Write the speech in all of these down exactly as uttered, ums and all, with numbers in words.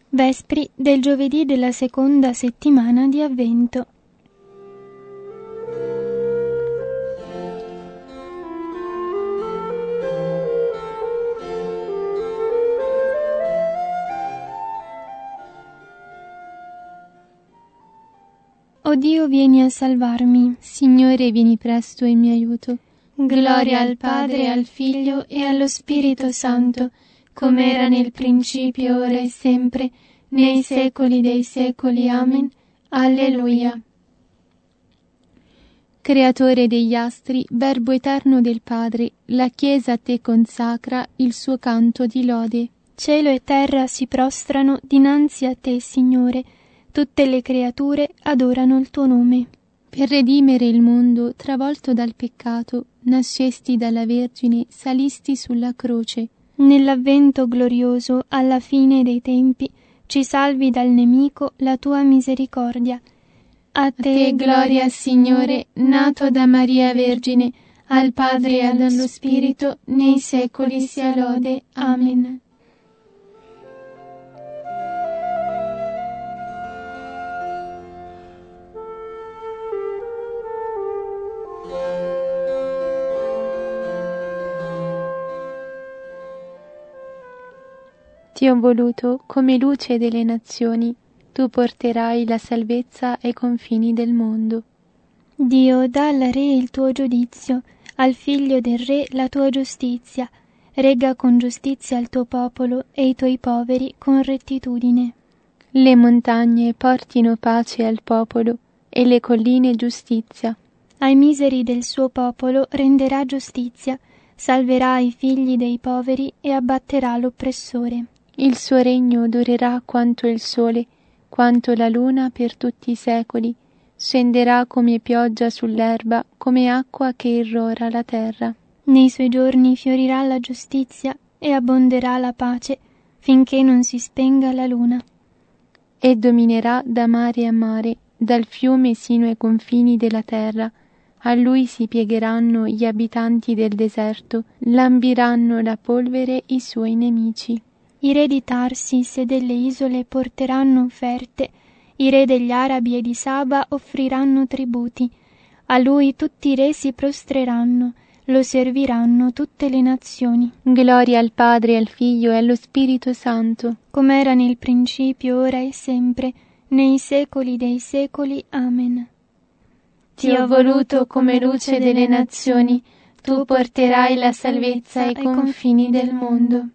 Vespri del giovedì della seconda settimana di Avvento. O Dio, vieni a salvarmi. Signore, vieni presto in mio aiuto. Gloria al Padre, al Figlio e allo Spirito Santo, come era nel principio, ora e sempre, nei secoli dei secoli. Amen. Alleluia. Creatore degli astri, Verbo eterno del Padre, la Chiesa a te consacra il suo canto di lode. Cielo e terra si prostrano dinanzi a te, Signore. Tutte le creature adorano il tuo nome. Per redimere il mondo travolto dal peccato, nascesti dalla Vergine, salisti sulla croce. Nell'avvento glorioso, alla fine dei tempi, ci salvi dal nemico la tua misericordia. A te, gloria, Signore, nato da Maria Vergine, al Padre e allo Spirito, nei secoli sia lode. Amen. Ti ho voluto come luce delle nazioni, tu porterai la salvezza ai confini del mondo. Dio, dà al Re il tuo giudizio, al Figlio del Re la tua giustizia. Rega con giustizia il tuo popolo e i tuoi poveri con rettitudine. Le montagne portino pace al popolo e le colline giustizia. Ai miseri del suo popolo renderà giustizia, salverà i figli dei poveri e abbatterà l'oppressore. Il suo regno durerà quanto il sole, quanto la luna per tutti i secoli. Scenderà come pioggia sull'erba, come acqua che irrora la terra. Nei suoi giorni fiorirà la giustizia e abbonderà la pace, finché non si spenga la luna. E dominerà da mare a mare, dal fiume sino ai confini della terra. A lui si piegheranno gli abitanti del deserto, lambiranno la polvere i suoi nemici. I re di Tarsis e delle isole porteranno offerte, i re degli Arabi e di Saba offriranno tributi. A lui tutti i re si prostreranno, lo serviranno tutte le nazioni. Gloria al Padre, al Figlio e allo Spirito Santo, come era nel principio, ora e sempre, nei secoli dei secoli. Amen. Ti ho voluto come luce delle nazioni, tu porterai la salvezza ai confini del mondo.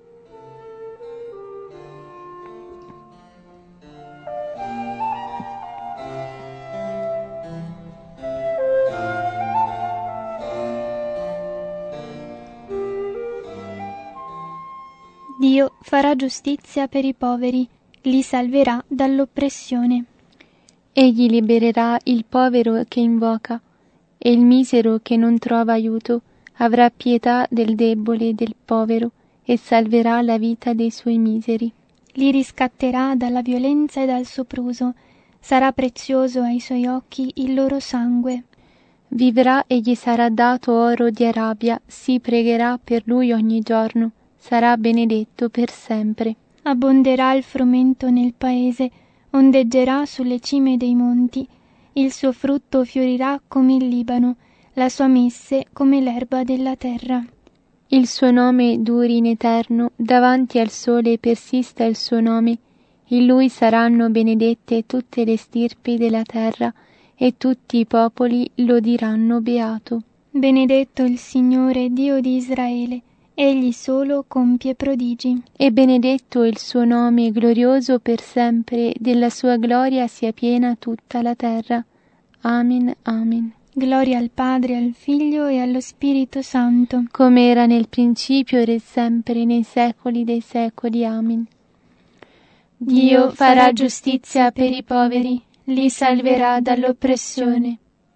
Dio farà giustizia per i poveri, li salverà dall'oppressione. Egli libererà il povero che invoca, e il misero che non trova aiuto avrà pietà del debole e del povero, e salverà la vita dei suoi miseri. Li riscatterà dalla violenza e dal sopruso, sarà prezioso ai suoi occhi il loro sangue. Vivrà e gli sarà dato oro di Arabia, si pregherà per lui ogni giorno, sarà benedetto per sempre. Abbonderà il frumento nel paese, ondeggerà sulle cime dei monti, il suo frutto fiorirà come il Libano, la sua messe come l'erba della terra. Il suo nome duri in eterno, davanti al sole persista il suo nome. In lui saranno benedette tutte le stirpi della terra, e tutti i popoli lo diranno beato. Benedetto il Signore, Dio di Israele, egli solo compie prodigi. E benedetto il suo nome glorioso per sempre, della sua gloria sia piena tutta la terra. Amen, amen. Gloria al Padre, al Figlio e allo Spirito Santo, come era nel principio, ora e sempre, nei secoli dei secoli. Amen. Dio farà giustizia per i poveri, li salverà dall'oppressione.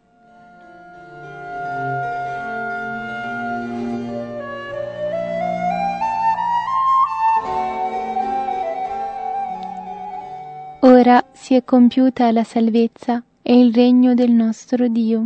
Ora si è compiuta la salvezza e il regno del nostro Dio.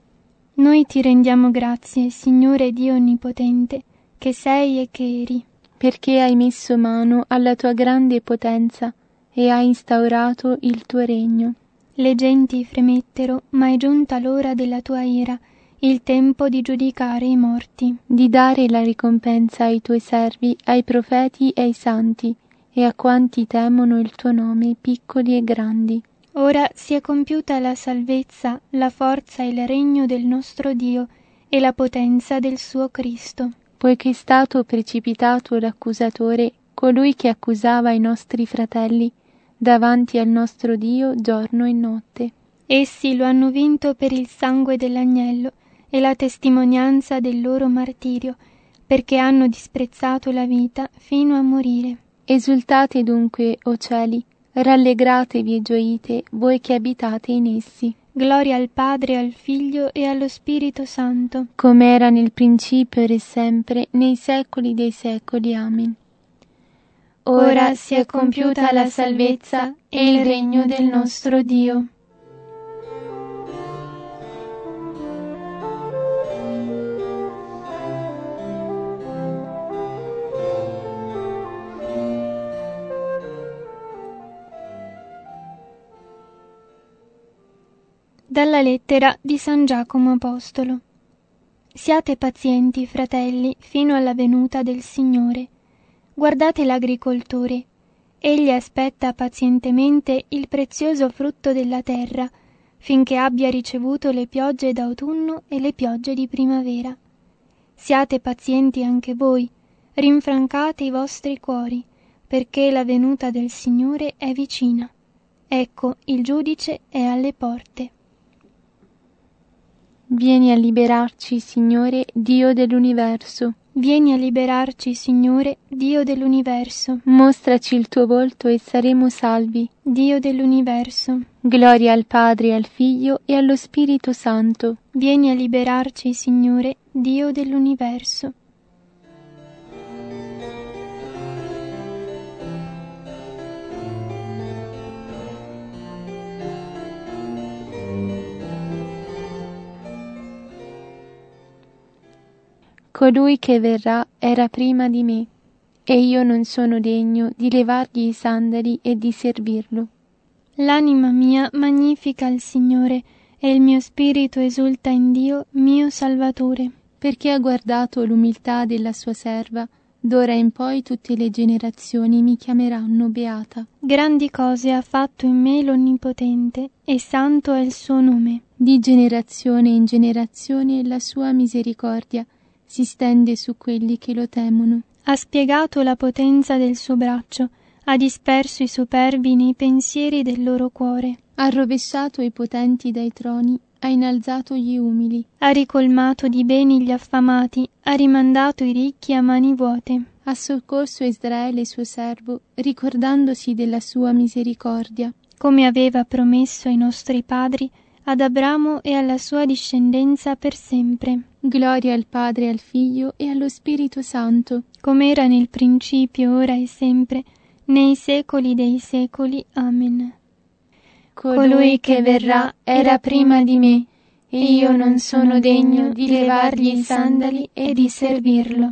Noi ti rendiamo grazie, Signore Dio Onnipotente, che sei e che eri. perché hai messo mano alla tua grande potenza e hai instaurato il tuo regno. Le genti fremettero, ma è giunta l'ora della tua ira, il tempo di giudicare i morti, di dare la ricompensa ai tuoi servi, ai profeti e ai santi, e a quanti temono il tuo nome, piccoli e grandi. Ora si è compiuta la salvezza, la forza e il regno del nostro Dio e la potenza del suo Cristo. Poiché è stato precipitato l'accusatore, colui che accusava i nostri fratelli, davanti al nostro Dio giorno e notte. Essi lo hanno vinto per il sangue dell'agnello e la testimonianza del loro martirio, perché hanno disprezzato la vita fino a morire. Esultate dunque, o cieli, rallegratevi e gioite, voi che abitate in essi. Gloria al Padre, al Figlio e allo Spirito Santo, come era nel principio, ora e sempre, nei secoli dei secoli. Amen. Ora si è compiuta la salvezza e il regno del nostro Dio. Dalla lettera di San Giacomo Apostolo. Siate pazienti, fratelli, fino alla venuta del Signore. Guardate l'agricoltore. Egli aspetta pazientemente il prezioso frutto della terra, finché abbia ricevuto le piogge d'autunno e le piogge di primavera. Siate pazienti anche voi, rinfrancate i vostri cuori, perché la venuta del Signore è vicina. Ecco, il giudice è alle porte. Vieni a liberarci, Signore, Dio dell'universo. Vieni a liberarci, Signore, Dio dell'universo. Mostraci il tuo volto e saremo salvi. Dio dell'universo. Gloria al Padre, al Figlio e allo Spirito Santo. Vieni a liberarci, Signore, Dio dell'universo. Colui che verrà era prima di me, e io non sono degno di levargli i sandali e di servirlo. L'anima mia magnifica il Signore, e il mio spirito esulta in Dio, mio Salvatore. Perché ha guardato l'umiltà della sua serva, d'ora in poi tutte le generazioni mi chiameranno beata. Grandi cose ha fatto in me l'Onnipotente, e santo è il suo nome. Di generazione in generazione la sua misericordia si stende su quelli che lo temono. Ha spiegato la potenza del suo braccio, ha disperso i superbi nei pensieri del loro cuore. Ha rovesciato i potenti dai troni, ha innalzato gli umili. Ha ricolmato di beni gli affamati, ha rimandato i ricchi a mani vuote. Ha soccorso Israele suo servo, ricordandosi della sua misericordia. Come aveva promesso ai nostri padri, ad Abramo e alla sua discendenza per sempre. Gloria al Padre, al Figlio e allo Spirito Santo, come era nel principio, ora e sempre, nei secoli dei secoli. Amen. Colui che verrà era prima di me, e io non sono degno di levargli i sandali e di servirlo.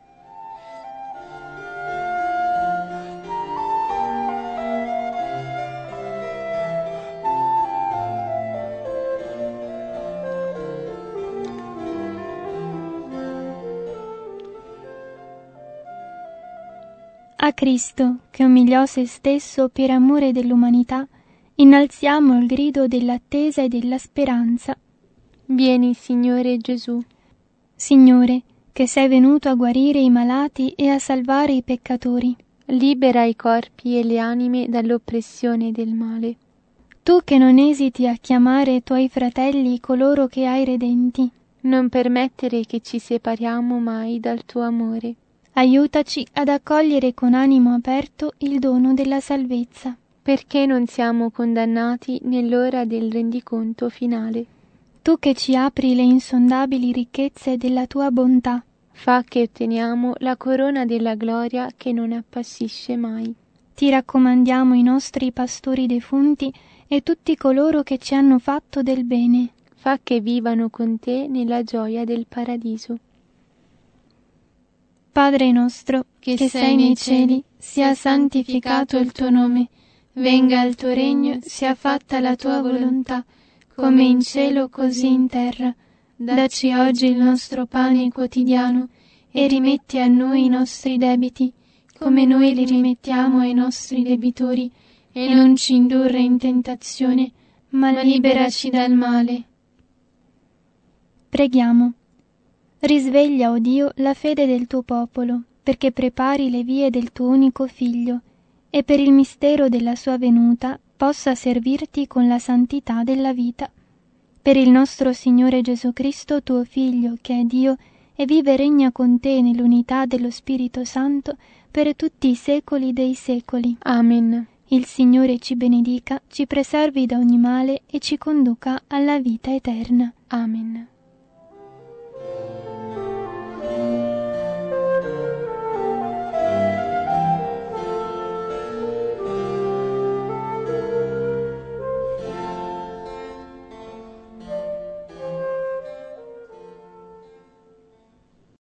A Cristo, che umiliò se stesso per amore dell'umanità, innalziamo il grido dell'attesa e della speranza. Vieni, Signore Gesù. Signore, che sei venuto a guarire i malati e a salvare i peccatori. Libera i corpi e le anime dall'oppressione del male. Tu che non esiti a chiamare tuoi fratelli coloro che hai redenti. Non permettere che ci separiamo mai dal tuo amore. Aiutaci ad accogliere con animo aperto il dono della salvezza. Perché non siamo condannati nell'ora del rendiconto finale. Tu che ci apri le insondabili ricchezze della tua bontà. Fa che otteniamo la corona della gloria che non appassisce mai. Ti raccomandiamo i nostri pastori defunti e tutti coloro che ci hanno fatto del bene. Fa che vivano con te nella gioia del paradiso. Padre nostro, che sei nei cieli, sia santificato il tuo nome. Venga il tuo regno, sia fatta la tua volontà, come in cielo così in terra. Dacci oggi il nostro pane quotidiano e rimetti a noi i nostri debiti, come noi li rimettiamo ai nostri debitori, e non ci indurre in tentazione, ma liberaci dal male. Preghiamo. Risveglia, o Dio, la fede del tuo popolo, perché prepari le vie del tuo unico Figlio, e per il mistero della sua venuta possa servirti con la santità della vita. Per il nostro Signore Gesù Cristo, tuo Figlio, che è Dio, e vive e regna con te nell'unità dello Spirito Santo, per tutti i secoli dei secoli. Amen. Il Signore ci benedica, ci preservi da ogni male e ci conduca alla vita eterna. Amen.